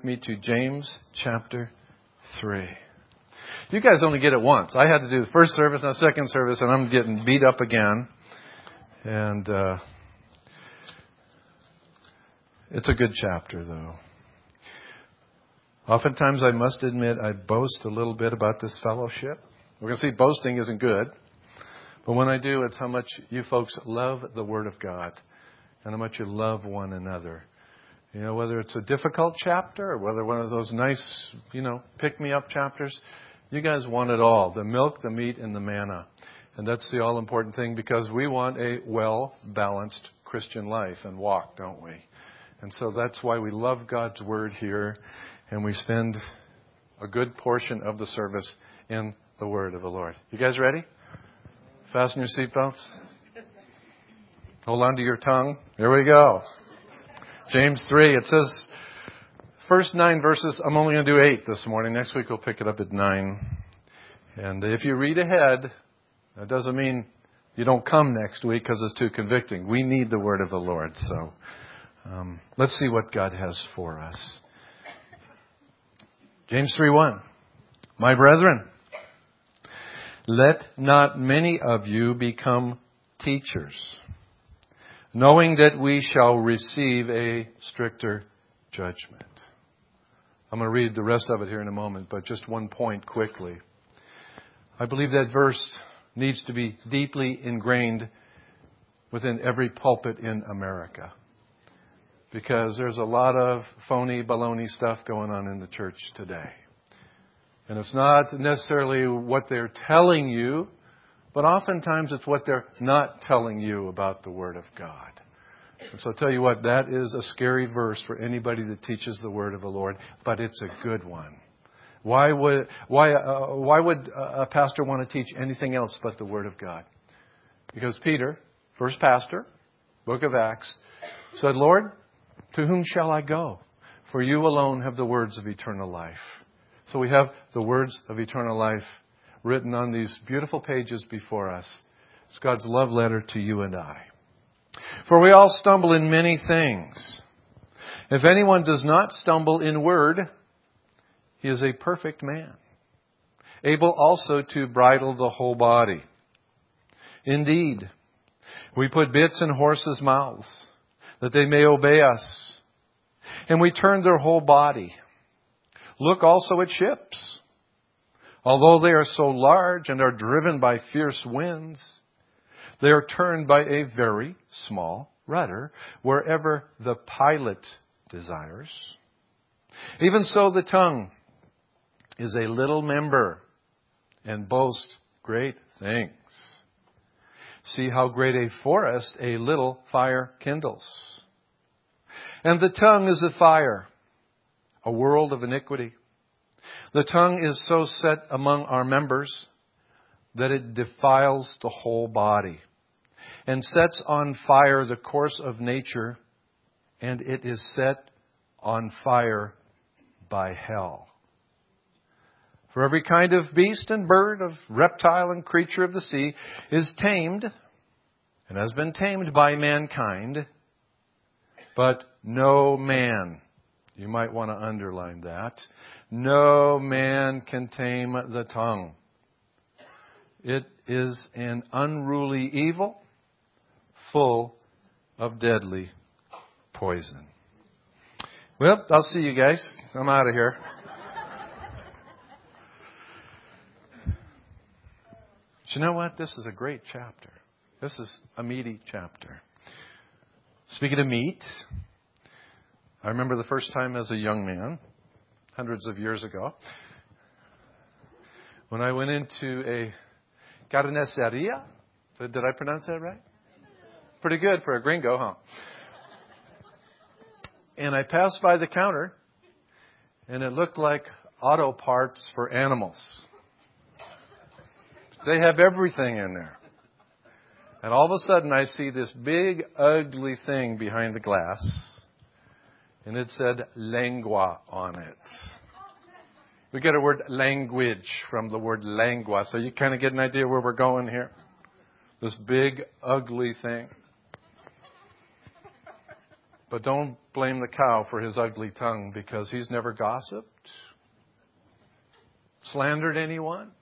me to James chapter 3. You guys only get it once. I had to do the first service, now second service, and I'm getting beat up again. And it's a good chapter, though. Oftentimes, I must admit, I boast a little bit about this fellowship. We're going to see boasting isn't good. But when I do, it's how much you folks love the Word of God and how much you love one another. You know, whether it's a difficult chapter or whether one of those nice, pick-me-up chapters, you guys want it all. The milk, the meat, and the manna. And that's the all-important thing because we want a well-balanced Christian life and walk, don't we? And so that's why we love God's Word here. And we spend a good portion of the service in the Word of the Lord. You guys ready? Fasten your seatbelts. Hold on to your tongue. Here we go. James 3. It says, first 9 verses. I'm only going to do 8 this morning. Next week we'll pick it up at 9. And if you read ahead, that doesn't mean you don't come next week because it's too convicting. We need the Word of the Lord. So let's see what God has for us. James 3:1. My brethren, let not many of you become teachers, knowing that we shall receive a stricter judgment. I'm going to read the rest of it here in a moment, but just one point quickly. I believe that verse needs to be deeply ingrained within every pulpit in America. Because there's a lot of phony, baloney stuff going on in the church today. And it's not necessarily what they're telling you, but oftentimes it's what they're not telling you about the Word of God. And so I'll tell you what, that is a scary verse for anybody that teaches the Word of the Lord, but it's a good one. Why would a pastor want to teach anything else but the Word of God? Because Peter, first pastor, book of Acts, said, Lord, to whom shall I go? For you alone have the words of eternal life. So we have the words of eternal life written on these beautiful pages before us. It's God's love letter to you and I. For we all stumble in many things. If anyone does not stumble in word, he is a perfect man, able also to bridle the whole body. Indeed, we put bits in horses' mouths, that they may obey us. And we turn their whole body. Look also at ships. Although they are so large and are driven by fierce winds, they are turned by a very small rudder wherever the pilot desires. Even so, the tongue is a little member and boasts great things. See how great a forest a little fire kindles. And the tongue is a fire, a world of iniquity. The tongue is so set among our members that it defiles the whole body and sets on fire the course of nature, and it is set on fire by hell. For every kind of beast and bird, of reptile and creature of the sea is tamed and has been tamed by mankind, but no man, you might want to underline that, no man can tame the tongue. It is an unruly evil, full of deadly poison. Well, I'll see you guys. I'm out of here. But you know what? This is a great chapter. This is a meaty chapter. Speaking of meat, I remember the first time as a young man, hundreds of years ago, when I went into a carniceria. Did I pronounce that right? Pretty good for a gringo, huh? And I passed by the counter, and it looked like auto parts for animals. They have everything in there. And all of a sudden, I see this big, ugly thing behind the glass. And it said lengua on it. We get a word language from the word lengua. So you kind of get an idea where we're going here. This big, ugly thing. But don't blame the cow for his ugly tongue, because he's never gossiped, slandered anyone.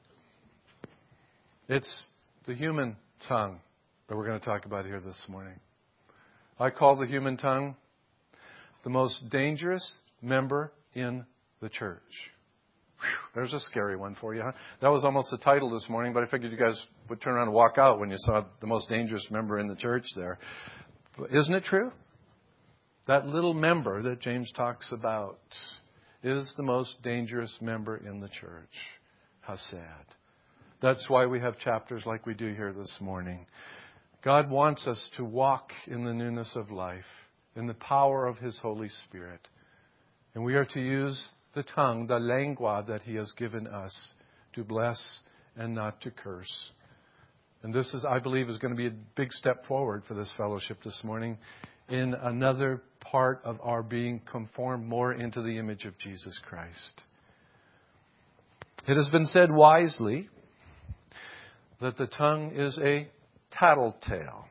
It's the human tongue that we're going to talk about here this morning. I call the human tongue the most dangerous member in the church. Whew, there's a scary one for you, huh? That was almost the title this morning, but I figured you guys would turn around and walk out when you saw the most dangerous member in the church there. But isn't it true? That little member that James talks about is the most dangerous member in the church. How sad. That's why we have chapters like we do here this morning. God wants us to walk in the newness of life, in the power of His Holy Spirit. And we are to use the tongue, the lengua that He has given us, to bless and not to curse. And this is, I believe, is going to be a big step forward for this fellowship this morning in another part of our being conformed more into the image of Jesus Christ. It has been said wisely that the tongue is a tattletale.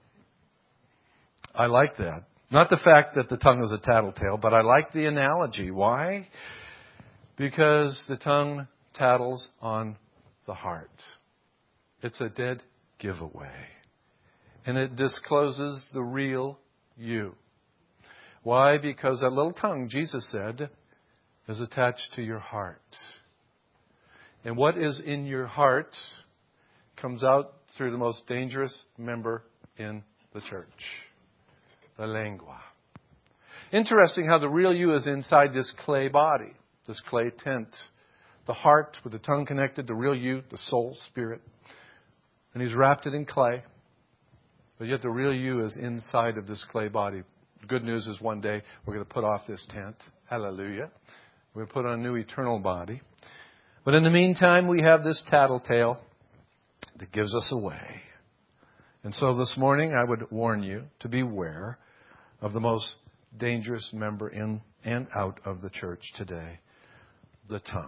I like that. Not the fact that the tongue is a tattletale, but I like the analogy. Why? Because the tongue tattles on the heart. It's a dead giveaway. And it discloses the real you. Why? Because that little tongue, Jesus said, is attached to your heart. And what is in your heart comes out through the most dangerous member in the church, the lengua. Interesting how the real you is inside this clay body, this clay tent. The heart with the tongue connected, the real you, the soul, spirit. And He's wrapped it in clay. But yet the real you is inside of this clay body. The good news is one day we're going to put off this tent. Hallelujah. We're going to put on a new eternal body. But in the meantime, we have this tattletale that gives us away. And so this morning, I would warn you to beware of the most dangerous member in and out of the church today, the tongue.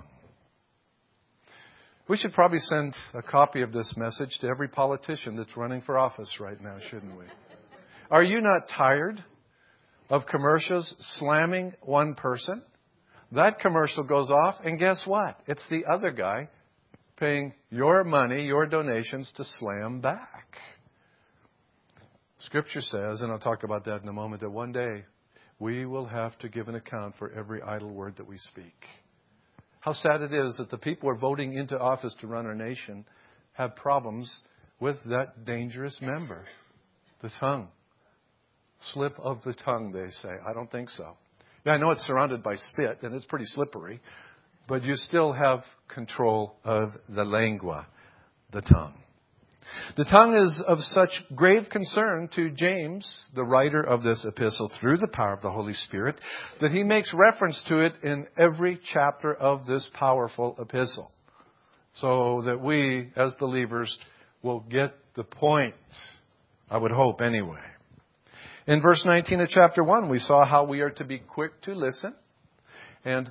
We should probably send a copy of this message to every politician that's running for office right now, shouldn't we? Are you not tired of commercials slamming one person? That commercial goes off, and guess what? It's the other guy paying your money, your donations, to slam back. Scripture says, and I'll talk about that in a moment, that one day we will have to give an account for every idle word that we speak. How sad it is that the people who are voting into office to run our nation have problems with that dangerous member, the tongue. Slip of the tongue, they say. I don't think so. Yeah, I know it's surrounded by spit, and it's pretty slippery, but you still have control of the lengua, the tongue. The tongue is of such grave concern to James, the writer of this epistle, through the power of the Holy Spirit, that he makes reference to it in every chapter of this powerful epistle, so that we, as believers, will get the point. I would hope, anyway. In verse 19 of chapter 1, we saw how we are to be quick to listen and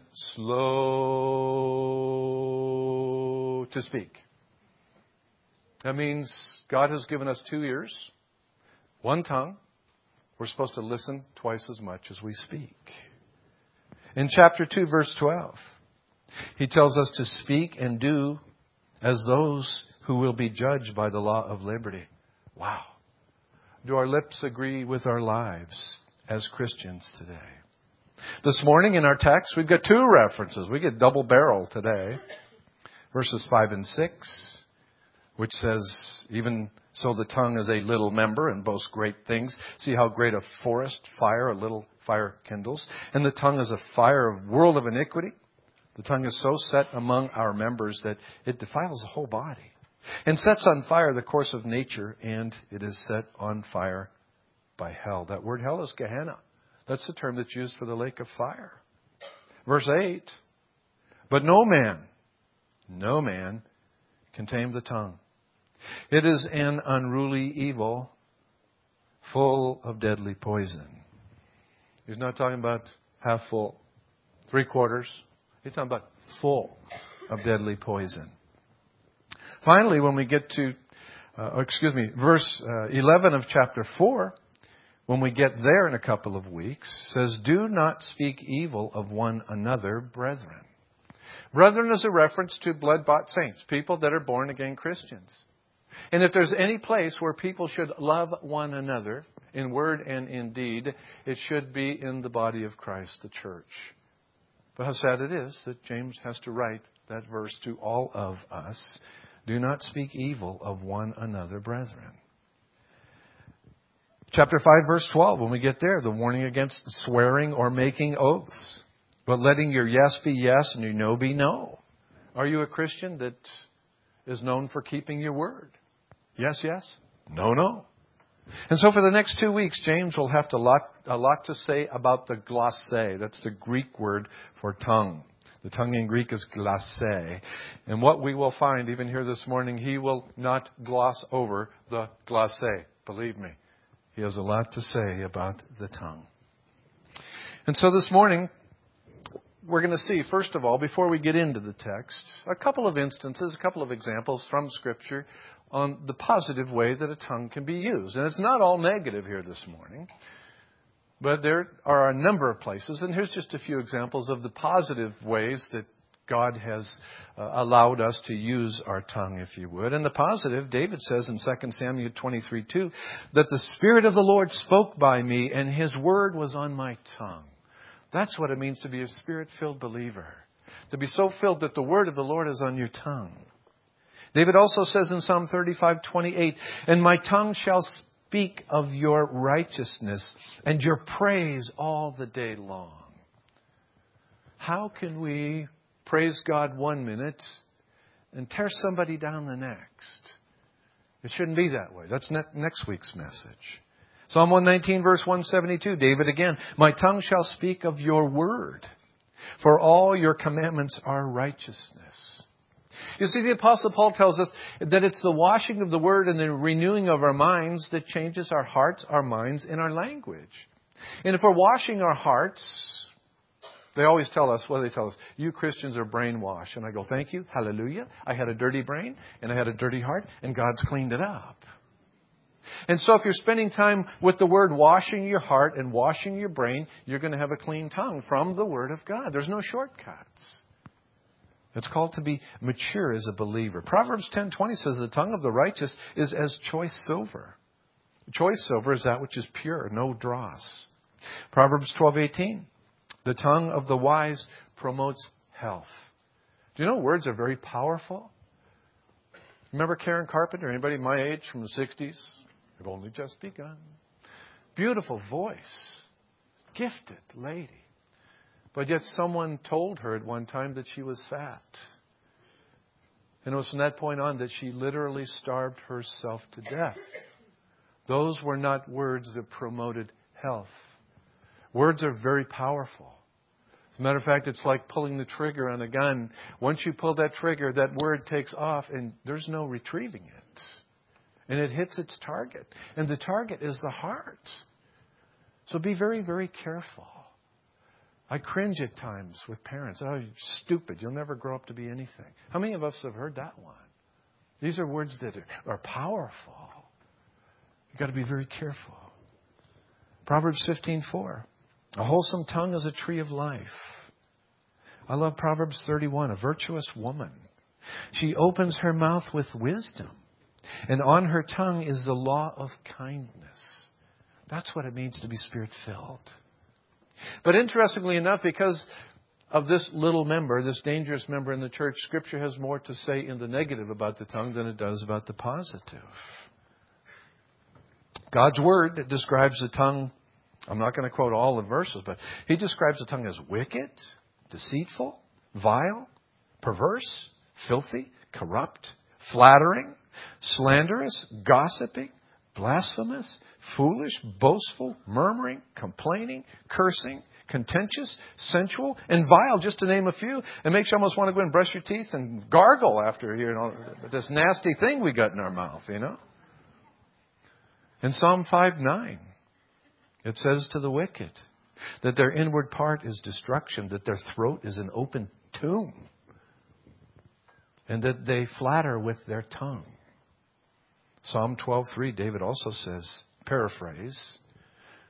slow to speak. That means God has given us 2 ears, 1 tongue. We're supposed to listen twice as much as we speak. In chapter 2, verse 12, He tells us to speak and do as those who will be judged by the law of liberty. Wow. Do our lips agree with our lives as Christians today? This morning in our text, we've got 2 references. We get double barrel today. Verses 5 and 6. Which says, even so the tongue is a little member and boasts great things. See how great a forest fire, a little fire kindles. And the tongue is a fire, of world of iniquity. The tongue is so set among our members that it defiles the whole body. And sets on fire the course of nature, and it is set on fire by hell. That word hell is Gehenna. That's the term that's used for the lake of fire. Verse 8. But no man can tame the tongue. It is an unruly evil, full of deadly poison. He's not talking about half full, 3/4. He's talking about full of deadly poison. Finally, when we get to, verse 11 of chapter 4, when we get there in a couple of weeks, says, do not speak evil of one another, brethren. Brethren is a reference to blood-bought saints, people that are born-again Christians. And if there's any place where people should love one another, in word and in deed, it should be in the body of Christ, the church. But how sad it is that James has to write that verse to all of us. Do not speak evil of one another, brethren. Chapter 5, verse 12, when we get there, the warning against swearing or making oaths. But letting your yes be yes and your no be no. Are you a Christian that is known for keeping your word? Yes, yes. No, no. And so for the next 2 weeks, James will have a lot to say about the glossé. That's the Greek word for tongue. The tongue in Greek is glossé. And what we will find, even here this morning, he will not gloss over the glossé. Believe me, he has a lot to say about the tongue. And so this morning, we're going to see, first of all, before we get into the text, a couple of instances, a couple of examples from Scripture on the positive way that a tongue can be used. And it's not all negative here this morning, but there are a number of places, and here's just a few examples of the positive ways that God has allowed us to use our tongue, if you would. And the positive, David says in 2 Samuel 23:2, that the Spirit of the Lord spoke by me, and His word was on my tongue. That's what it means to be a Spirit-filled believer. To be so filled that the word of the Lord is on your tongue. David also says in Psalm 35:28, and my tongue shall speak of your righteousness and your praise all the day long. How can we praise God one minute and tear somebody down the next? It shouldn't be that way. That's next week's message. Psalm 119, verse 172, David again, my tongue shall speak of your word, for all your commandments are righteousness. You see, the Apostle Paul tells us that it's the washing of the word and the renewing of our minds that changes our hearts, our minds, and our language. And if we're washing our hearts, they always tell us, what do they tell us? You Christians are brainwashed. And I go, thank you, hallelujah. I had a dirty brain and I had a dirty heart and God's cleaned it up. And so if you're spending time with the Word washing your heart and washing your brain, you're going to have a clean tongue from the Word of God. There's no shortcuts. It's called to be mature as a believer. Proverbs 10:20 says the tongue of the righteous is as choice silver. Choice silver is that which is pure, no dross. Proverbs 12:18, the tongue of the wise promotes health. Do you know words are very powerful? Remember Karen Carpenter? Anybody my age from the 60s? I've only just begun. Beautiful voice. Gifted lady. But yet someone told her at one time that she was fat. And it was from that point on that she literally starved herself to death. Those were not words that promoted health. Words are very powerful. As a matter of fact, it's like pulling the trigger on a gun. Once you pull that trigger, that word takes off and there's no retrieving it. And it hits its target. And the target is the heart. So be very, very careful. I cringe at times with parents. Oh, you're stupid. You'll never grow up to be anything. How many of us have heard that one? These are words that are powerful. You've got to be very careful. Proverbs 15:4. A wholesome tongue is a tree of life. I love Proverbs 31. A virtuous woman. She opens her mouth with wisdom. And on her tongue is the law of kindness. That's what it means to be Spirit-filled. But interestingly enough, because of this little member, this dangerous member in the church, Scripture has more to say in the negative about the tongue than it does about the positive. God's Word describes the tongue, I'm not going to quote all the verses, but He describes the tongue as wicked, deceitful, vile, perverse, filthy, corrupt, flattering, slanderous, gossiping, blasphemous, foolish, boastful, murmuring, complaining, cursing, contentious, sensual, and vile, just to name a few. It makes you almost want to go and brush your teeth and gargle after, this nasty thing we got in our mouth, In Psalm 5:9, it says to the wicked that their inward part is destruction, that their throat is an open tomb, and that they flatter with their tongue. Psalm 12:3, David also says, paraphrase,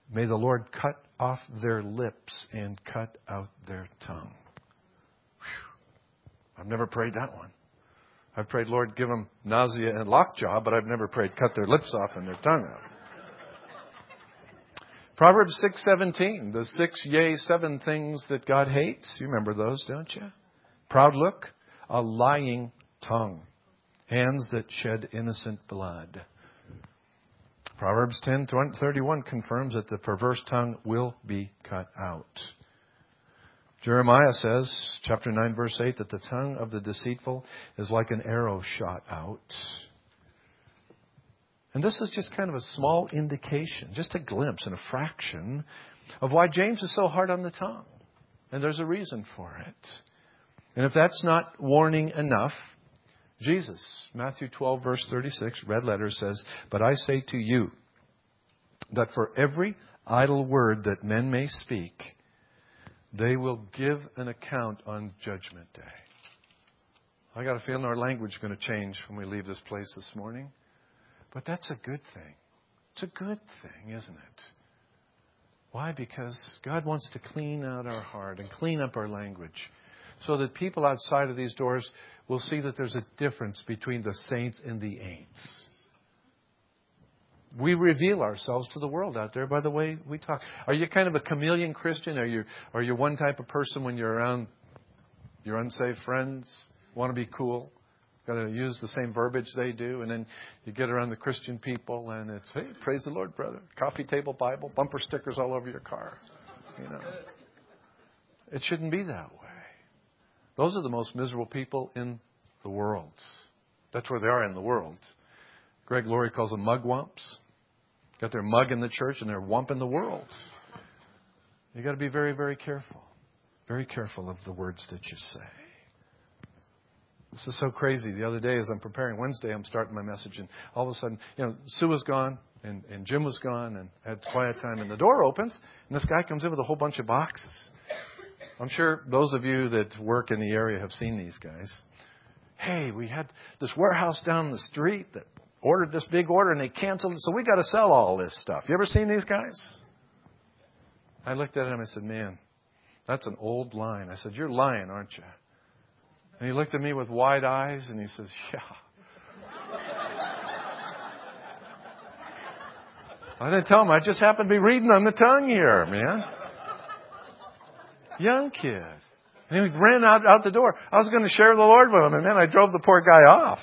May the Lord cut off their lips and cut out their tongue. Whew. I've never prayed that one. I've prayed, Lord, give them nausea and lockjaw, but I've never prayed cut their lips off and their tongue out. Proverbs 6:17, the 6, yea, 7 things that God hates. You remember those, don't you? Proud look, a lying tongue, hands that shed innocent blood. Proverbs 10:31 confirms that the perverse tongue will be cut out. Jeremiah says, chapter 9, verse 8, that the tongue of the deceitful is like an arrow shot out. And this is just kind of a small indication, just a glimpse and a fraction of why James is so hard on the tongue. And there's a reason for it. And if that's not warning enough, Jesus, Matthew 12, verse 36, red letter says, "But I say to you that for every idle word that men may speak, they will give an account on Judgment Day." I got a feeling our language is going to change when we leave this place this morning. But that's a good thing. It's a good thing, isn't it? Why? Because God wants to clean out our heart and clean up our language so that people outside of these doors will see that there's a difference between the saints and the ain'ts. We reveal ourselves to the world out there by the way we talk. Are you kind of a chameleon Christian? Are you one type of person when you're around your unsaved friends? Want to be cool? Got to use the same verbiage they do. And then you get around the Christian people and it's, hey, praise the Lord, brother. Coffee table Bible, bumper stickers all over your car. You know. It shouldn't be that way. Those are the most miserable people in the world. That's where they are in the world. Greg Laurie calls them mugwumps. Got their mug in the church and their wump in the world. You got to be very, very careful. Very careful of the words that you say. This is so crazy. The other day, as I'm preparing Wednesday, I'm starting my message, and all of a sudden, Sue was gone, and Jim was gone, and I had quiet time, and the door opens, and this guy comes in with a whole bunch of boxes. I'm sure those of you that work in the area have seen these guys. Hey, we had this warehouse down the street that ordered this big order, and they canceled it, so we got to sell all this stuff. You ever seen these guys? I looked at him, I said, man, that's an old line. I said, you're lying, aren't you? And he looked at me with wide eyes and he says, yeah. I didn't tell him. I just happened to be reading on the tongue here, man. Young kid. And he ran out the door. I was going to share the Lord with him, and then I drove the poor guy off.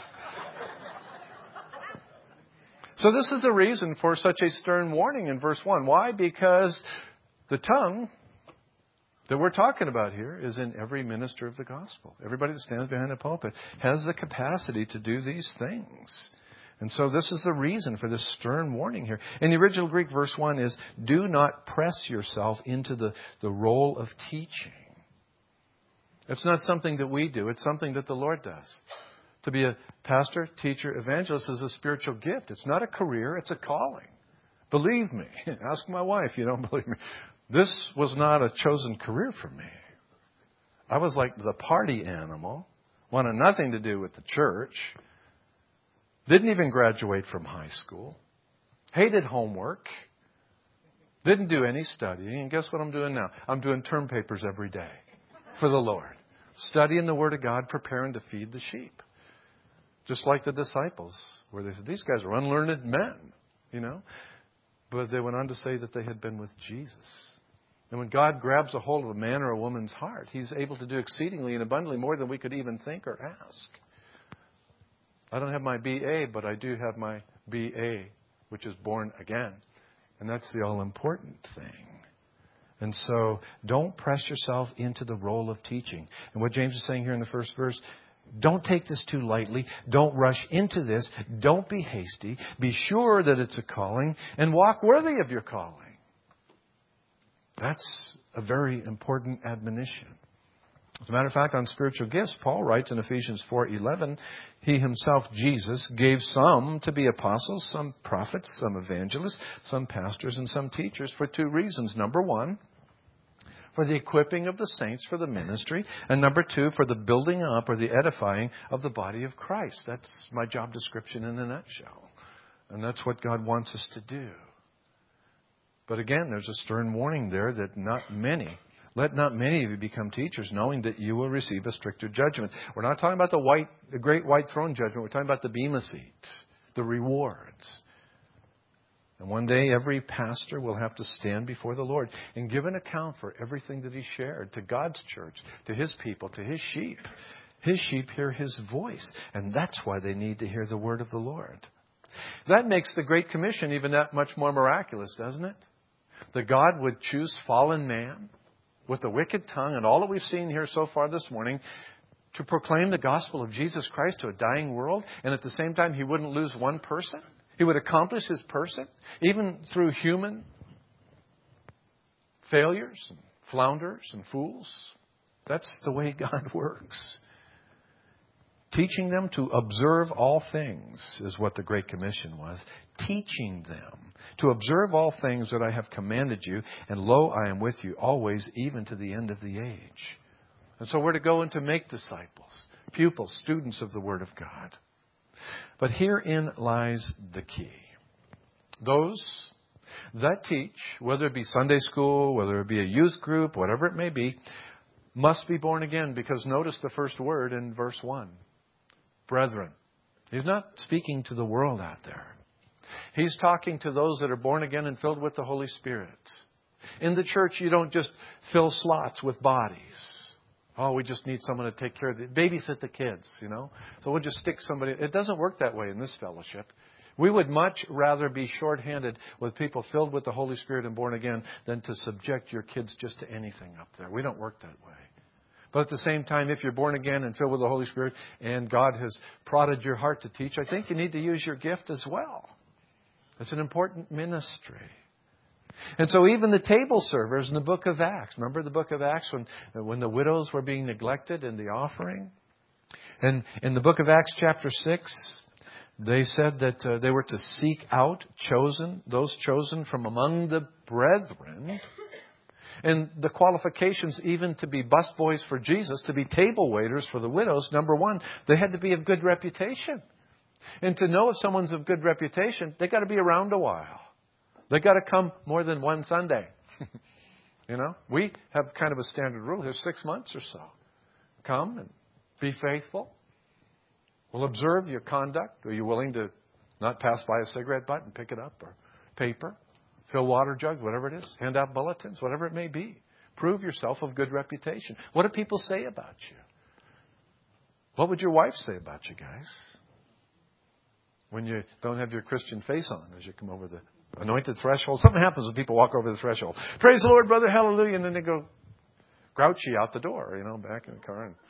So this is the reason for such a stern warning in verse 1. Why? Because the tongue that we're talking about here is in every minister of the gospel. Everybody that stands behind a pulpit has the capacity to do these things. And so this is the reason for this stern warning here. In the original Greek, verse 1 is, do not press yourself into the role of teaching. It's not something that we do. It's something that the Lord does. To be a pastor, teacher, evangelist is a spiritual gift. It's not a career. It's a calling. Believe me. Ask my wife. You don't believe me. This was not a chosen career for me. I was like the party animal, wanted nothing to do with the church, didn't even graduate from high school, hated homework, didn't do any studying, and guess what I'm doing now? I'm doing term papers every day for the Lord. Studying the Word of God, preparing to feed the sheep. Just like the disciples, where they said, these guys are unlearned men, But they went on to say that they had been with Jesus. And when God grabs a hold of a man or a woman's heart, He's able to do exceedingly and abundantly more than we could even think or ask. I don't have my BA, but I do have my BA, which is born again. And that's the all-important thing. And so don't press yourself into the role of teaching. And what James is saying here in the first verse, don't take this too lightly. Don't rush into this. Don't be hasty. Be sure that it's a calling and walk worthy of your calling. That's a very important admonition. As a matter of fact, on spiritual gifts, Paul writes in Ephesians 4:11, He Himself, Jesus, gave some to be apostles, some prophets, some evangelists, some pastors, and some teachers for 2 reasons. Number 1, for the equipping of the saints for the ministry. And number 2, for the building up or the edifying of the body of Christ. That's my job description in a nutshell. And that's what God wants us to do. But again, there's a stern warning there that let not many of you become teachers, knowing that you will receive a stricter judgment. We're not talking about the great white throne judgment. We're talking about the bema seat, the rewards. And one day, every pastor will have to stand before the Lord and give an account for everything that he shared to God's church, to His people, to His sheep. His sheep hear His voice, and that's why they need to hear the word of the Lord. That makes the Great Commission even that much more miraculous, doesn't it? That God would choose fallen man with a wicked tongue and all that we've seen here so far this morning to proclaim the gospel of Jesus Christ to a dying world, and at the same time He wouldn't lose one person. He would accomplish His person, even through human failures and flounders and fools. That's the way God works. Teaching them to observe all things is what the Great Commission was. Teaching them to observe all things that I have commanded you, and lo, I am with you always, even to the end of the age. And so we're to go and to make disciples, pupils, students of the Word of God. But herein lies the key. Those that teach, whether it be Sunday school, whether it be a youth group, whatever it may be, must be born again, because notice the first word in verse 1. Brethren. He's not speaking to the world out there. He's talking to those that are born again and filled with the Holy Spirit. In the church, you don't just fill slots with bodies. Oh, we just need someone to take care of babysit the kids, So we'll just stick somebody. It doesn't work that way in this fellowship. We would much rather be short-handed with people filled with the Holy Spirit and born again than to subject your kids just to anything up there. We don't work that way. But at the same time, if you're born again and filled with the Holy Spirit and God has prodded your heart to teach, I think you need to use your gift as well. It's an important ministry. And so even the table servers in the book of Acts, remember the book of Acts when the widows were being neglected in the offering? And in the book of Acts chapter 6, they said that they were to seek out those chosen from among the brethren. And the qualifications even to be busboys for Jesus, to be table waiters for the widows, number one, they had to be of good reputation. And to know if someone's of good reputation, they got to be around a while. They got to come more than one Sunday. We have kind of a standard rule here, 6 months or so. Come and be faithful. We'll observe your conduct. Are you willing to not pass by a cigarette butt and pick it up, or paper, fill water jugs, whatever it is, hand out bulletins, whatever it may be. Prove yourself of good reputation. What do people say about you? What would your wife say about you guys when you don't have your Christian face on as you come over the anointed threshold? Something happens when people walk over the threshold. Praise the Lord, brother, hallelujah. And then they go grouchy out the door, back in the car. And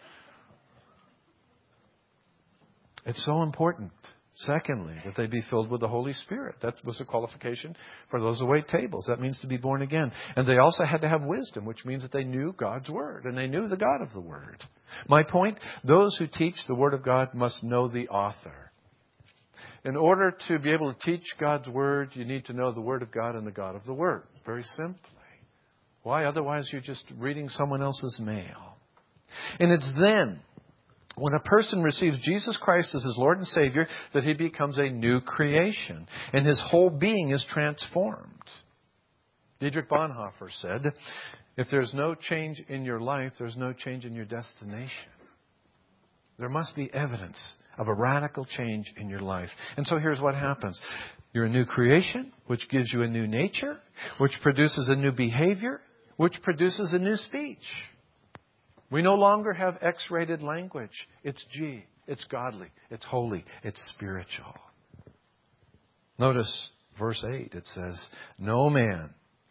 it's so important, secondly, that they be filled with the Holy Spirit. That was a qualification for those who wait tables. That means to be born again. And they also had to have wisdom, which means that they knew God's Word and they knew the God of the Word. My point, those who teach the Word of God must know the author. In order to be able to teach God's Word, you need to know the Word of God and the God of the Word. Very simply. Why? Otherwise, you're just reading someone else's mail. And it's then, when a person receives Jesus Christ as his Lord and Savior, that he becomes a new creation. And his whole being is transformed. Dietrich Bonhoeffer said, if there's no change in your life, there's no change in your destination. There must be evidence of a radical change in your life. And so here's what happens. You're a new creation, which gives you a new nature, which produces a new behavior, which produces a new speech. We no longer have X-rated language. It's G. It's godly. It's holy. It's spiritual. Notice verse 8. It says, no man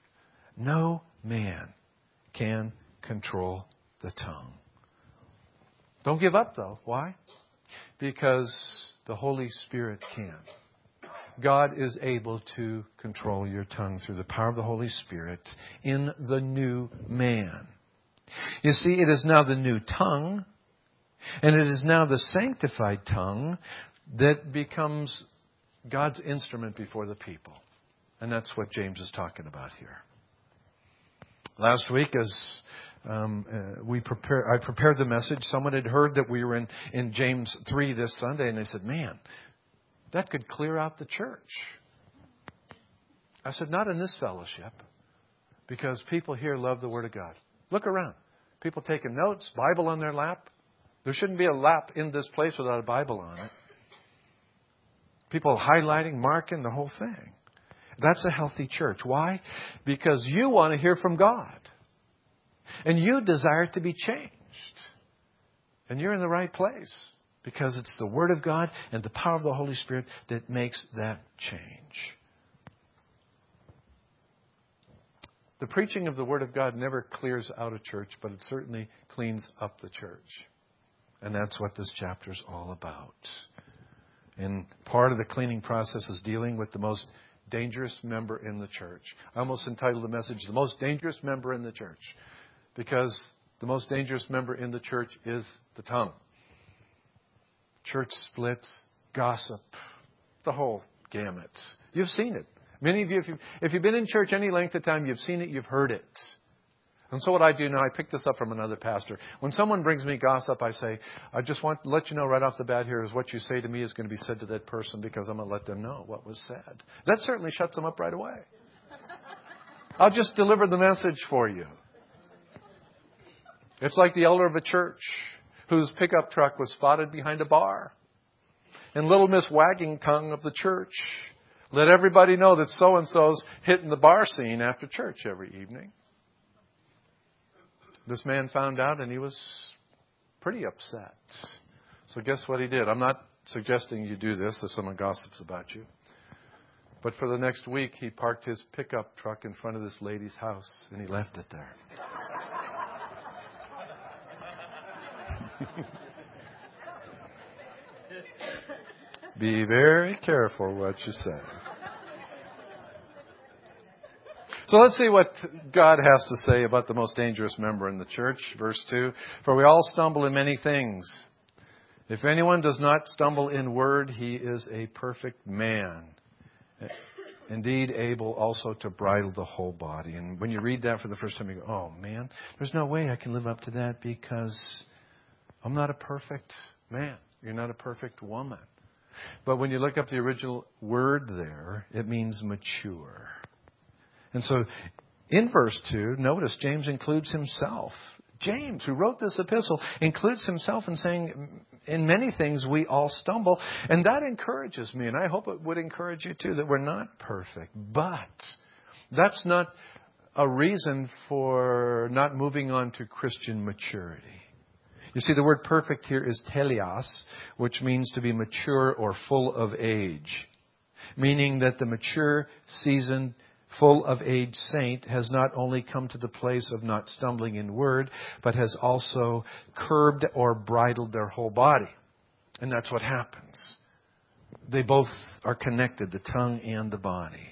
can control the tongue. Don't give up, though. Why? Because the Holy Spirit can. God is able to control your tongue through the power of the Holy Spirit in the new man. You see, it is now the new tongue, and it is now the sanctified tongue that becomes God's instrument before the people. And that's what James is talking about here. Last week, as I prepared the message, someone had heard that we were in James 3 this Sunday, and they said, man, that could clear out the church. I said, not in this fellowship, because people here love the Word of God. Look around. People taking notes, Bible on their lap. There shouldn't be a lap in this place without a Bible on it. People highlighting, marking, the whole thing. That's a healthy church. Why? Because you want to hear from God. And you desire to be changed. And you're in the right place. Because it's the Word of God and the power of the Holy Spirit that makes that change. The preaching of the Word of God never clears out a church, but it certainly cleans up the church. And that's what this chapter is all about. And part of the cleaning process is dealing with the most dangerous member in the church. I almost entitled the message, The Most Dangerous Member in the Church. Because the most dangerous member in the church is the tongue. Church splits, gossip, the whole gamut. You've seen it. Many of you, if you've been in church any length of time, you've seen it, you've heard it. And so what I do now, I picked this up from another pastor. When someone brings me gossip, I say, I just want to let you know right off the bat here is what you say to me is going to be said to that person because I'm going to let them know what was said. That certainly shuts them up right away. I'll just deliver the message for you. It's like the elder of a church whose pickup truck was spotted behind a bar. And little Miss Wagging Tongue of the church let everybody know that so-and-so's hitting the bar scene after church every evening. This man found out and he was pretty upset. So guess what he did? I'm not suggesting you do this if someone gossips about you. But for the next week, he parked his pickup truck in front of this lady's house and he left it there. Be very careful what you say. So let's see what God has to say about the most dangerous member in the church. Verse 2, for we all stumble in many things. If anyone does not stumble in word, he is a perfect man. Indeed, able also to bridle the whole body. And when you read that for the first time, you go, oh man, there's no way I can live up to that because I'm not a perfect man. You're not a perfect woman. But when you look up the original word there, it means mature. And so in verse 2, notice James includes himself. James, who wrote this epistle, includes himself in saying, in many things we all stumble. And that encourages me, and I hope it would encourage you too, that we're not perfect. But that's not a reason for not moving on to Christian maturity. You see, the word perfect here is teleos, which means to be mature or full of age. Meaning that the mature, seasoned, full of age saint has not only come to the place of not stumbling in word, but has also curbed or bridled their whole body. And that's what happens. They both are connected, the tongue and the body.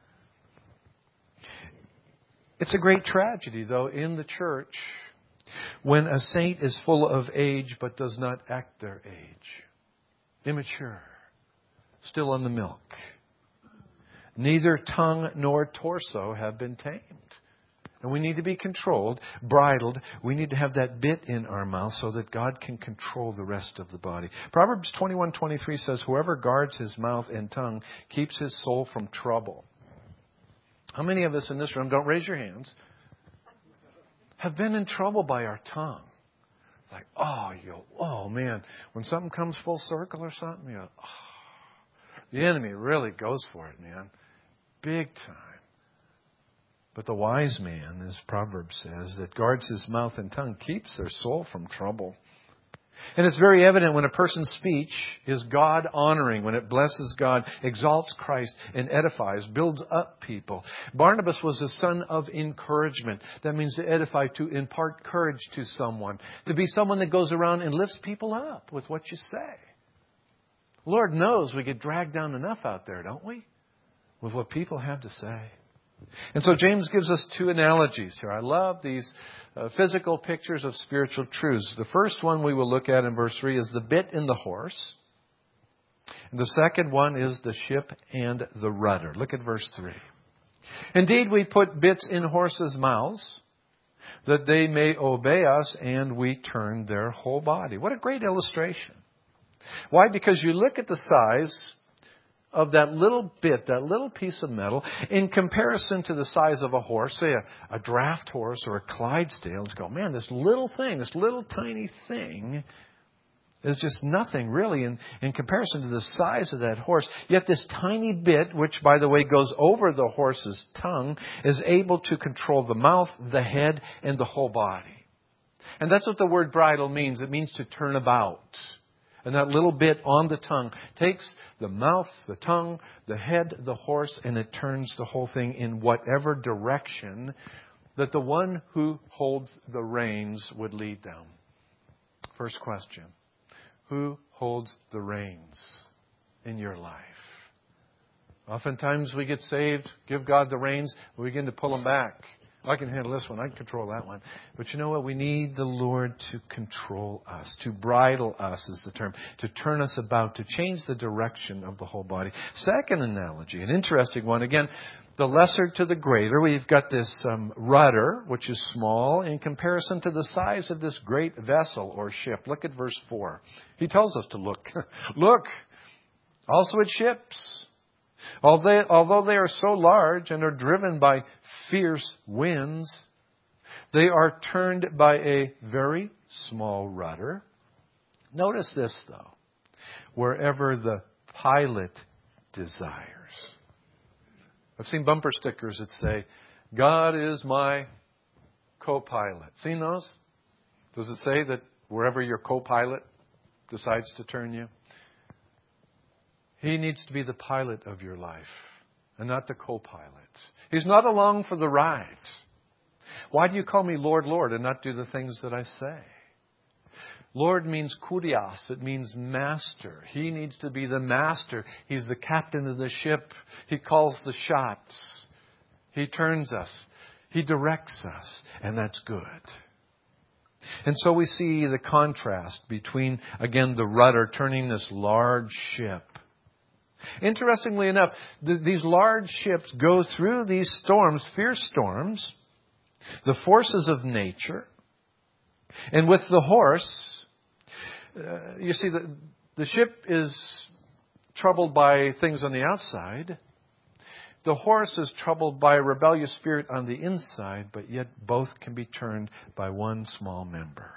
It's a great tragedy, though, in the church when a saint is full of age but does not act their age. Immature. Still on the milk. Neither tongue nor torso have been tamed. And we need to be controlled, bridled. We need to have that bit in our mouth so that God can control the rest of the body. Proverbs 21:23 says, whoever guards his mouth and tongue keeps his soul from trouble. How many of us in this room, don't raise your hands, have been in trouble by our tongue? Like, oh man, when something comes full circle or something, the enemy really goes for it, man. Big time. But the wise man, as Proverbs says, that guards his mouth and tongue keeps their soul from trouble. And it's very evident when a person's speech is God-honoring, when it blesses God, exalts Christ, and edifies, builds up people. Barnabas was a son of encouragement. That means to edify, to impart courage to someone. To be someone that goes around and lifts people up with what you say. Lord knows we get dragged down enough out there, don't we? With what people have to say. And so James gives us two analogies here. I love these physical pictures of spiritual truths. The first one we will look at in verse 3 is the bit in the horse. And the second one is the ship and the rudder. Look at verse 3. Indeed, we put bits in horses' mouths that they may obey us, and we turn their whole body. What a great illustration. Why? Because you look at the size of that little bit, that little piece of metal, in comparison to the size of a horse, say a draft horse or a Clydesdale, let's go, man, this little thing, this little tiny thing is just nothing really in comparison to the size of that horse. Yet this tiny bit, which by the way goes over the horse's tongue, is able to control the mouth, the head, and the whole body. And that's what the word bridle means. It means to turn about. And that little bit on the tongue takes the mouth, the tongue, the head, the horse, and it turns the whole thing in whatever direction that the one who holds the reins would lead them. First question. Who holds the reins in your life? Oftentimes we get saved, give God the reins, we begin to pull them back. I can handle this one. I can control that one. But you know what? We need the Lord to control us, to bridle us is the term, to turn us about, to change the direction of the whole body. Second analogy, an interesting one. Again, the lesser to the greater. We've got this rudder, which is small in comparison to the size of this great vessel or ship. Look at verse 4. He tells us to look. Look also at ships. Although they are so large and are driven by fierce winds, they are turned by a very small rudder. Notice this, though. Wherever the pilot desires. I've seen bumper stickers that say, God is my co-pilot. Seen those? Does it say that wherever your co-pilot decides to turn you? He needs to be the pilot of your life and not the co-pilot. He's not along for the ride. Why do you call me Lord, Lord, and not do the things that I say? Lord means kurios. It means master. He needs to be the master. He's the captain of the ship. He calls the shots. He turns us. He directs us. And that's good. And so we see the contrast between, again, the rudder turning this large ship. Interestingly enough, these large ships go through these storms, fierce storms, the forces of nature. And with the horse, you see, the ship is troubled by things on the outside. The horse is troubled by a rebellious spirit on the inside, but yet both can be turned by one small member.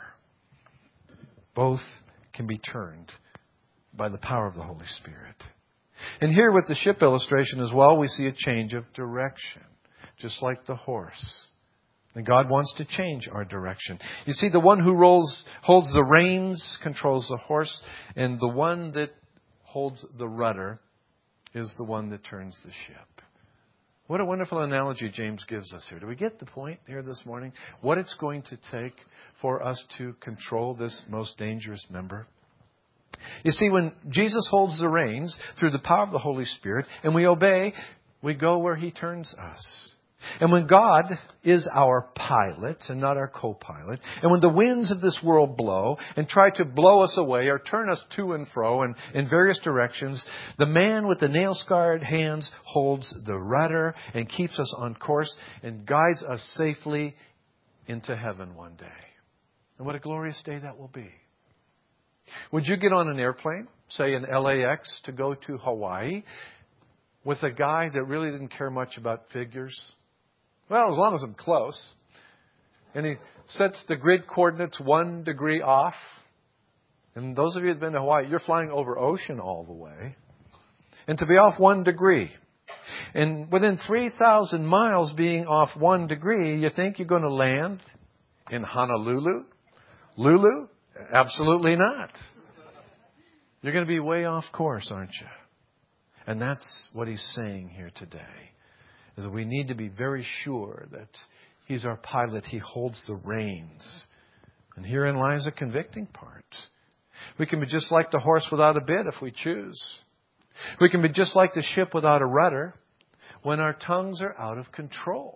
Both can be turned by the power of the Holy Spirit. And here with the ship illustration as well, we see a change of direction, just like the horse. And God wants to change our direction. You see, the one who holds the reins controls the horse, and the one that holds the rudder is the one that turns the ship. What a wonderful analogy James gives us here. Do we get the point here this morning? What it's going to take for us to control this most dangerous member? You see, when Jesus holds the reins through the power of the Holy Spirit and we obey, we go where He turns us. And when God is our pilot and not our co-pilot, and when the winds of this world blow and try to blow us away or turn us to and fro and in various directions, the man with the nail-scarred hands holds the rudder and keeps us on course and guides us safely into heaven one day. And what a glorious day that will be. Would you get on an airplane, say in LAX, to go to Hawaii with a guy that really didn't care much about figures? Well, as long as I'm close. And he sets the grid coordinates 1 degree off. And those of you who have been to Hawaii, you're flying over ocean all the way. And to be off 1 degree. And within 3,000 miles being off 1 degree, you think you're going to land in Honolulu? Lulu? Absolutely not. You're going to be way off course, aren't you? And that's what he's saying here today. Is that we need to be very sure that He's our pilot. He holds the reins. And herein lies a convicting part. We can be just like the horse without a bit if we choose. We can be just like the ship without a rudder when our tongues are out of control.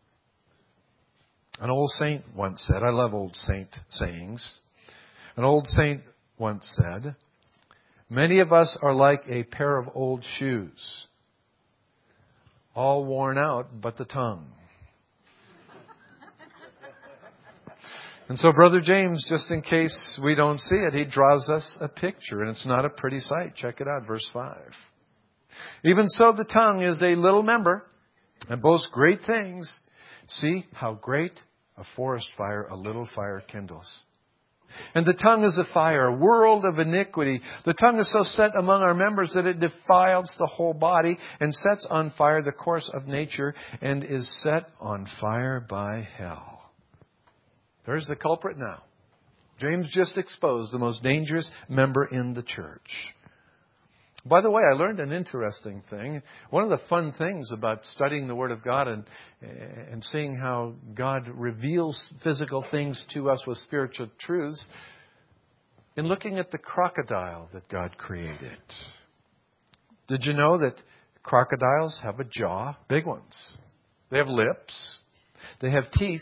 An old saint once said, I love old saint sayings. An old saint once said, many of us are like a pair of old shoes, all worn out but the tongue. And so Brother James, just in case we don't see it, he draws us a picture. And it's not a pretty sight. Check it out, verse 5. Even so, the tongue is a little member and boasts great things. See how great a forest fire a little fire kindles. And the tongue is a fire, a world of iniquity. The tongue is so set among our members that it defiles the whole body and sets on fire the course of nature and is set on fire by hell. There's the culprit now. James just exposed the most dangerous member in the church. By the way, I learned an interesting thing. One of the fun things about studying the Word of God and seeing how God reveals physical things to us with spiritual truths, in looking at the crocodile that God created. Did you know that crocodiles have a jaw? Big ones. They have lips. They have teeth.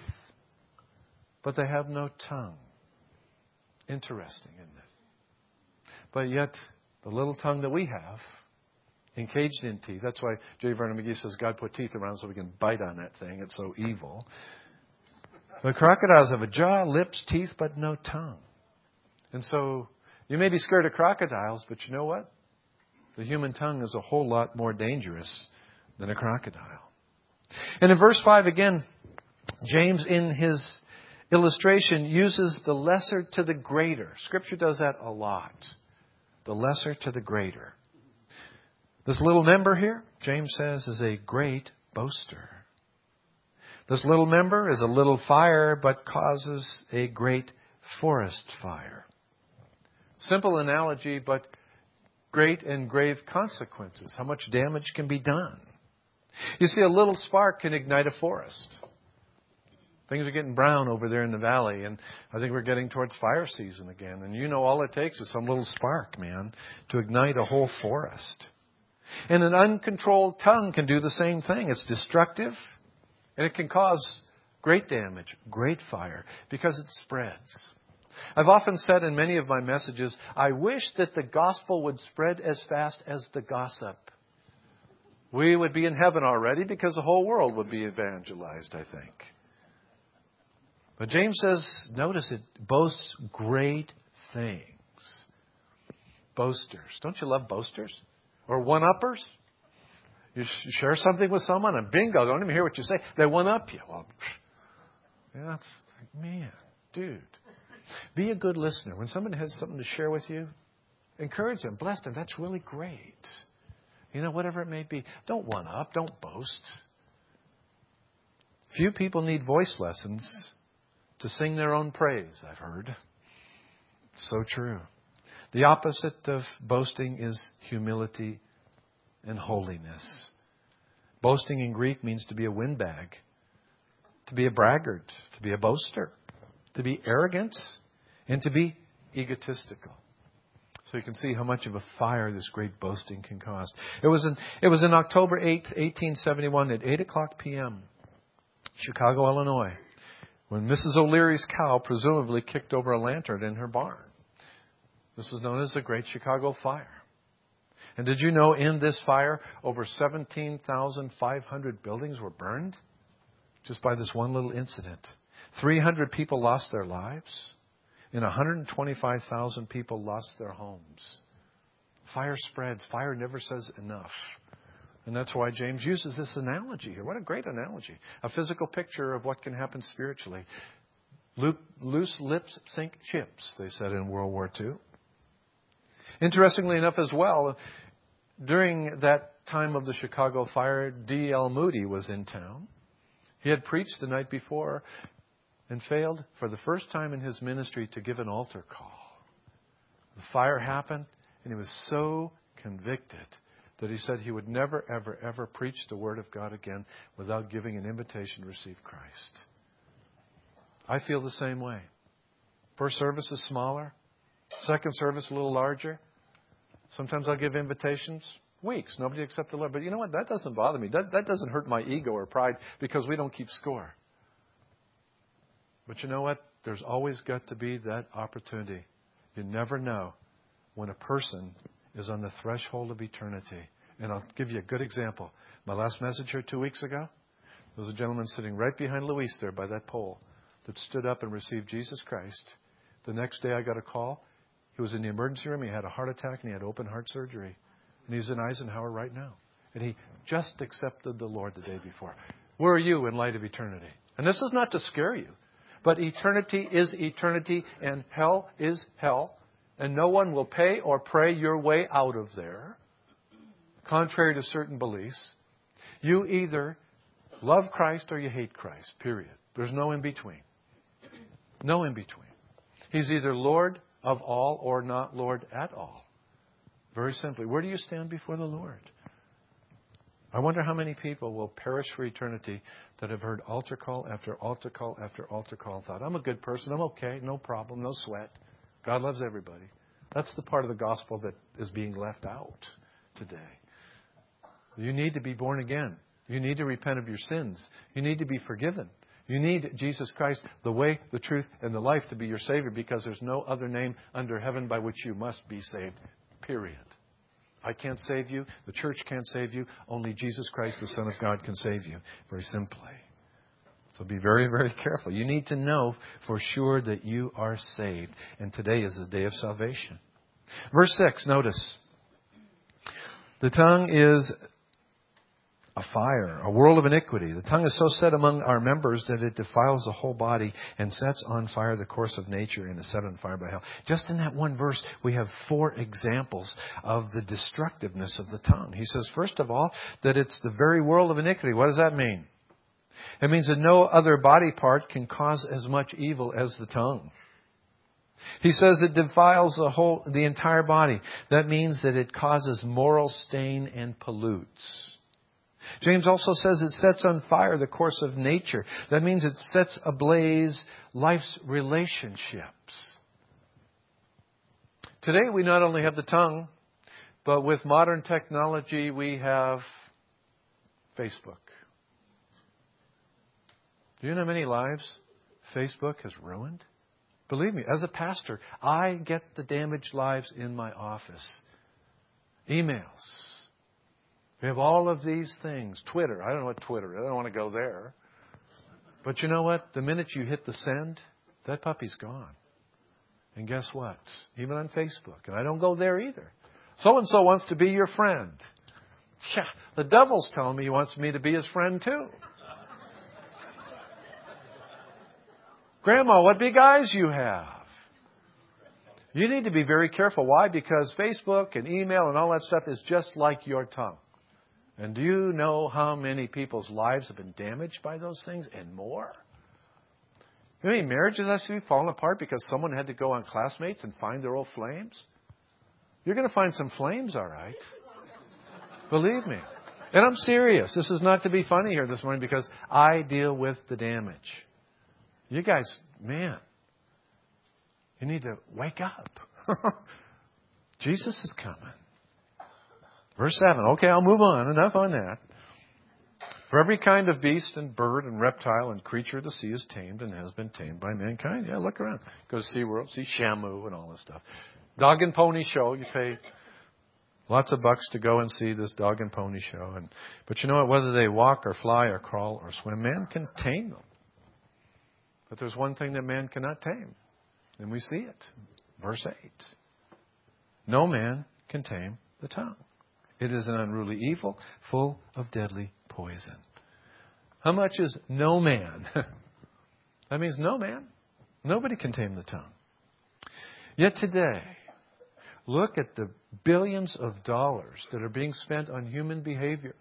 But they have no tongue. Interesting, isn't it? But yet, the little tongue that we have, encaged in teeth. That's why J. Vernon McGee says God put teeth around so we can bite on that thing. It's so evil. But crocodiles have a jaw, lips, teeth, but no tongue. And so you may be scared of crocodiles, but you know what? The human tongue is a whole lot more dangerous than a crocodile. And in verse 5 again, James in his illustration uses the lesser to the greater. Scripture does that a lot. The lesser to the greater. This little member here, James says, is a great boaster. This little member is a little fire, but causes a great forest fire. Simple analogy, but great and grave consequences. How much damage can be done? You see, a little spark can ignite a forest. Things are getting brown over there in the valley, and I think we're getting towards fire season again. And you know all it takes is some little spark, man, to ignite a whole forest. And an uncontrolled tongue can do the same thing. It's destructive, and it can cause great damage, great fire, because it spreads. I've often said in many of my messages, I wish that the gospel would spread as fast as the gossip. We would be in heaven already because the whole world would be evangelized, I think. But James says, notice it boasts great things. Boasters. Don't you love boasters? Or one-uppers? You share something with someone and bingo, don't even hear what you say. They one-up you. Well, yeah, it's like, man, dude. Be a good listener. When somebody has something to share with you, encourage them, bless them. That's really great. You know, whatever it may be. Don't one-up. Don't boast. Few people need voice lessons to sing their own praise, I've heard. So true. The opposite of boasting is humility and holiness. Boasting in Greek means to be a windbag, to be a braggart, to be a boaster, to be arrogant, and to be egotistical. So you can see how much of a fire this great boasting can cause. It was in October 8th, 1871 at 8 o'clock p.m., Chicago, Illinois, when Mrs. O'Leary's cow presumably kicked over a lantern in her barn. This is known as the Great Chicago Fire. And did you know in this fire, over 17,500 buildings were burned? Just by this one little incident. 300 people lost their lives. And 125,000 people lost their homes. Fire spreads. Fire never says enough. And that's why James uses this analogy here. What a great analogy. A physical picture of what can happen spiritually. Loose lips sink ships, they said in World War II. Interestingly enough as well, during that time of the Chicago fire, D.L. Moody was in town. He had preached the night before and failed for the first time in his ministry to give an altar call. The fire happened, and he was so convicted that he said he would never, ever, ever preach the Word of God again without giving an invitation to receive Christ. I feel the same way. First service is smaller. Second service a little larger. Sometimes I'll give invitations. Weeks. Nobody except the Lord. But you know what? That doesn't bother me. That doesn't hurt my ego or pride because we don't keep score. But you know what? There's always got to be that opportunity. You never know when a person is on the threshold of eternity. And I'll give you a good example. My last message here 2 weeks ago, there was a gentleman sitting right behind Luis there by that pole that stood up and received Jesus Christ. The next day I got a call. He was in the emergency room. He had a heart attack and he had open heart surgery. And he's in Eisenhower right now. And he just accepted the Lord the day before. Where are you in light of eternity? And this is not to scare you. But eternity is eternity, and hell is hell. And no one will pay or pray your way out of there, contrary to certain beliefs. You either love Christ or you hate Christ, period. There's no in between. No in between. He's either Lord of all or not Lord at all. Very simply. Where do you stand before the Lord? I wonder how many people will perish for eternity that have heard altar call after altar call after altar call and thought, I'm a good person, I'm okay, no problem, no sweat. God loves everybody. That's the part of the gospel that is being left out today. You need to be born again. You need to repent of your sins. You need to be forgiven. You need Jesus Christ, the way, the truth, and the life to be your Savior, because there's no other name under heaven by which you must be saved. Period. I can't save you. The church can't save you. Only Jesus Christ, the Son of God, can save you. Very simply. So be very, very careful. You need to know for sure that you are saved. And today is the day of salvation. Verse 6, notice. The tongue is a fire, a world of iniquity. The tongue is so set among our members that it defiles the whole body and sets on fire the course of nature and is set on fire by hell. Just in that one verse, we have 4 examples of the destructiveness of the tongue. He says, first of all, that it's the very world of iniquity. What does that mean? It means that no other body part can cause as much evil as the tongue. He says it defiles the entire body. That means that it causes moral stain and pollutes. James also says it sets on fire the course of nature. That means it sets ablaze life's relationships. Today we not only have the tongue, but with modern technology we have Facebook. Do you know how many lives Facebook has ruined? Believe me, as a pastor, I get the damaged lives in my office. Emails. We have all of these things. Twitter. I don't know what Twitter is. I don't want to go there. But you know what? The minute you hit the send, that puppy's gone. And guess what? Even on Facebook. And I don't go there either. So-and-so wants to be your friend. Yeah, the devil's telling me he wants me to be his friend too. Grandma, what big eyes you have. You need to be very careful. Why? Because Facebook and email and all that stuff is just like your tongue. And do you know how many people's lives have been damaged by those things and more? You know how many marriages actually fallen apart because someone had to go on Classmates and find their old flames? You're going to find some flames, all right. Believe me. And I'm serious. This is not to be funny here this morning because I deal with the damage. You guys, man, you need to wake up. Jesus is coming. Verse 7. Okay, I'll move on. Enough on that. For every kind of beast and bird and reptile and creature of the sea is tamed and has been tamed by mankind. Yeah, look around. Go to SeaWorld, see Shamu and all this stuff. Dog and pony show. You pay lots of bucks to go and see this dog and pony show. But you know what? Whether they walk or fly or crawl or swim, man can tame them. But there's one thing that man cannot tame. And we see it. Verse 8. No man can tame the tongue. It is an unruly evil, full of deadly poison. How much is no man? That means no man. Nobody can tame the tongue. Yet today, look at the billions of dollars that are being spent on human behavior.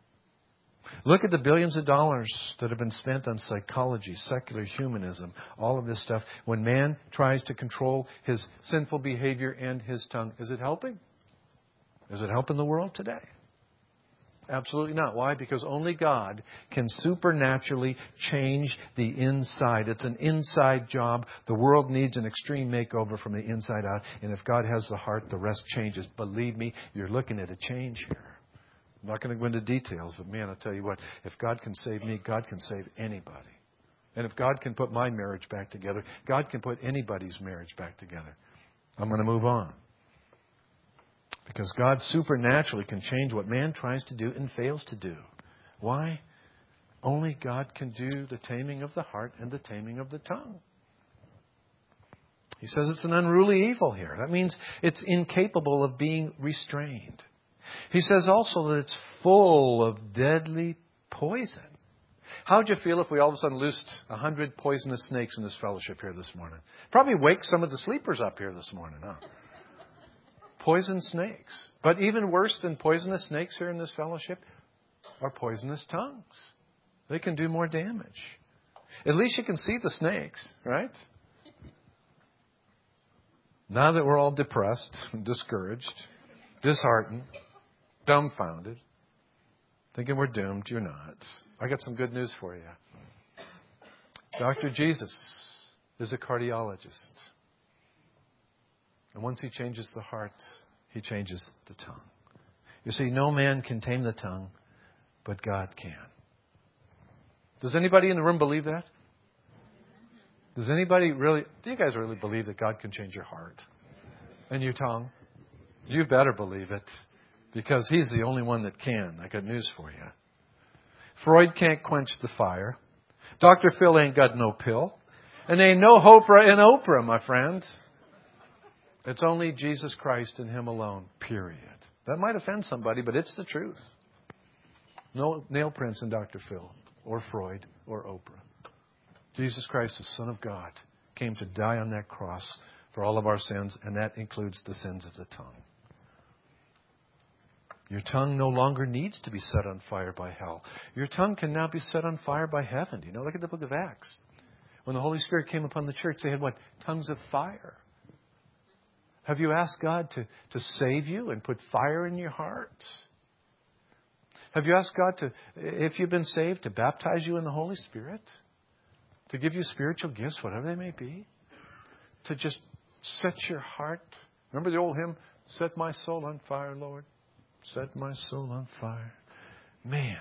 Look at the billions of dollars that have been spent on psychology, secular humanism, all of this stuff. When man tries to control his sinful behavior and his tongue, is it helping? Is it helping the world today? Absolutely not. Why? Because only God can supernaturally change the inside. It's an inside job. The world needs an extreme makeover from the inside out. And if God has the heart, the rest changes. Believe me, you're looking at a change here. I'm not going to go into details, but man, I'll tell you what, if God can save me, God can save anybody. And if God can put my marriage back together, God can put anybody's marriage back together. I'm going to move on. Because God supernaturally can change what man tries to do and fails to do. Why? Only God can do the taming of the heart and the taming of the tongue. He says it's an unruly evil here. That means it's incapable of being restrained. He says also that it's full of deadly poison. How'd you feel if we all of a sudden loosed 100 poisonous snakes in this fellowship here this morning? Probably wake some of the sleepers up here this morning, huh? Poison snakes. But even worse than poisonous snakes here in this fellowship are poisonous tongues. They can do more damage. At least you can see the snakes, right? Now that we're all depressed, discouraged, disheartened, dumbfounded, thinking we're doomed, you're not. I got some good news for you. Dr. Jesus is a cardiologist. And once He changes the heart, He changes the tongue. You see, no man can tame the tongue, but God can. Does anybody in the room believe that? Do you guys really believe that God can change your heart and your tongue? You better believe it, because He's the only one that can. I got news for you. Freud can't quench the fire. Dr. Phil ain't got no pill. And there ain't no hope in Oprah, my friend. It's only Jesus Christ and Him alone, period. That might offend somebody, but it's the truth. No nail prints in Dr. Phil or Freud or Oprah. Jesus Christ, the Son of God, came to die on that cross for all of our sins, and that includes the sins of the tongue. Your tongue no longer needs to be set on fire by hell. Your tongue can now be set on fire by heaven. You know, look at the book of Acts. When the Holy Spirit came upon the church, they had what? Tongues of fire. Have you asked God to save you and put fire in your heart? Have you asked God to, if you've been saved, to baptize you in the Holy Spirit? To give you spiritual gifts, whatever they may be? To just set your heart. Remember the old hymn, "Set my soul on fire, Lord. Set my soul on fire." Man.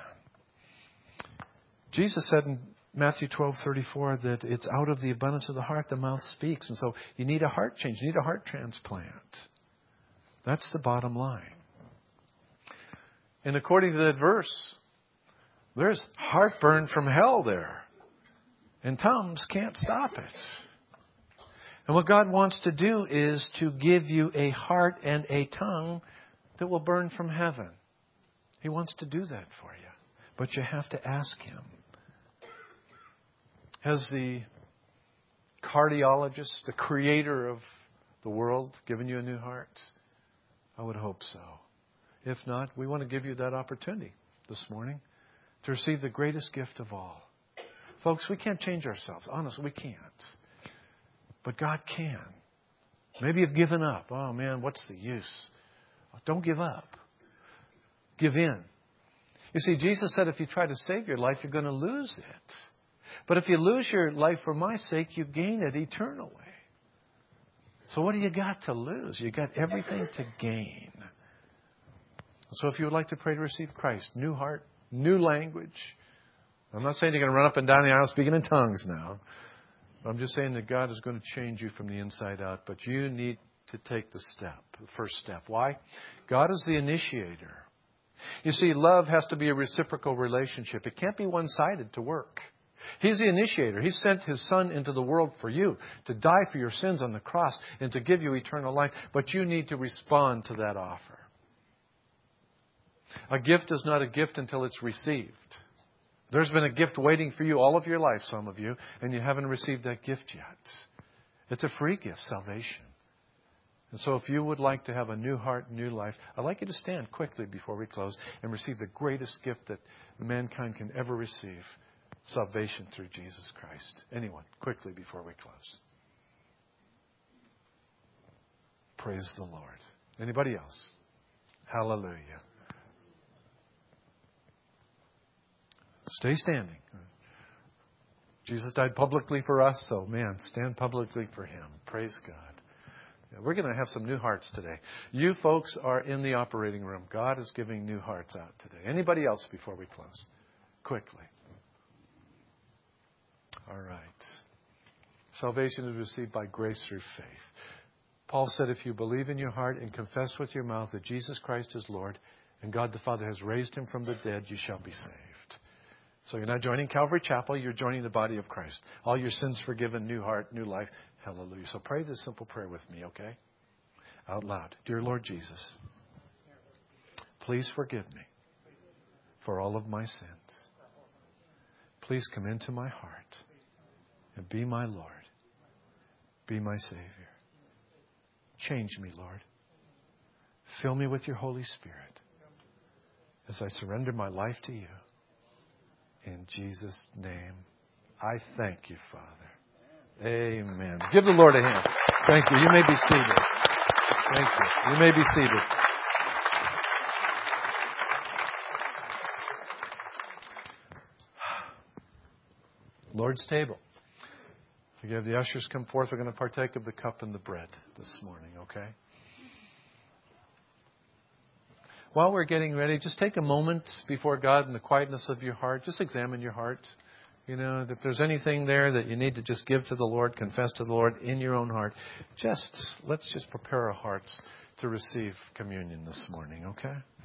Jesus said in Matthew 12:34 that it's out of the abundance of the heart the mouth speaks. And so you need a heart change. You need a heart transplant. That's the bottom line. And according to that verse, there's heartburn from hell there. And tongues can't stop it. And what God wants to do is to give you a heart and a tongue that will burn from heaven. He wants to do that for you. But you have to ask Him. Has the cardiologist, the creator of the world, given you a new heart? I would hope so. If not, we want to give you that opportunity this morning to receive the greatest gift of all. Folks, we can't change ourselves. Honestly, we can't. But God can. Maybe you've given up. Oh, man, what's the use? Don't give up. Give in. You see, Jesus said if you try to save your life, you're going to lose it. But if you lose your life for my sake, you gain it eternally. So what do you got to lose? You got everything to gain. So if you would like to pray to receive Christ, new heart, new language. I'm not saying you're going to run up and down the aisle speaking in tongues now. I'm just saying that God is going to change you from the inside out. But you need to take the first step. Why? God is the initiator. You see, love has to be a reciprocal relationship. It can't be one-sided to work. He's the initiator. He sent His Son into the world for you to die for your sins on the cross and to give you eternal life. But you need to respond to that offer. A gift is not a gift until it's received. There's been a gift waiting for you all of your life, some of you, and you haven't received that gift yet. It's a free gift, salvation. And so if you would like to have a new heart, new life, I'd like you to stand quickly before we close and receive the greatest gift that mankind can ever receive, salvation through Jesus Christ. Anyone, quickly before we close. Praise the Lord. Anybody else? Hallelujah. Stay standing. Jesus died publicly for us, so man, stand publicly for Him. Praise God. Yeah, we're going to have some new hearts today. You folks are in the operating room. God is giving new hearts out today. Anybody else before we close? Quickly. All right. Salvation is received by grace through faith. Paul said, if you believe in your heart and confess with your mouth that Jesus Christ is Lord and God the Father has raised Him from the dead, you shall be saved. So you're not joining Calvary Chapel, you're joining the body of Christ. All your sins forgiven, new heart, new life. Hallelujah. So pray this simple prayer with me, okay? Out loud. Dear Lord Jesus, Please forgive me for all of my sins. Please come into my heart and be my Lord. Be my Savior. Change me, Lord. Fill me with your Holy Spirit as I surrender my life to you. In Jesus' name, I thank you, Father. Amen. Give the Lord a hand. Thank you. You may be seated. Thank you. You may be seated. Lord's table. If you have the ushers come forth, we're going to partake of the cup and the bread this morning, okay? While we're getting ready, just take a moment before God in the quietness of your heart. Just examine your heart. You know, if there's anything there that you need to just give to the Lord, confess to the Lord in your own heart, let's just prepare our hearts to receive communion this morning, okay?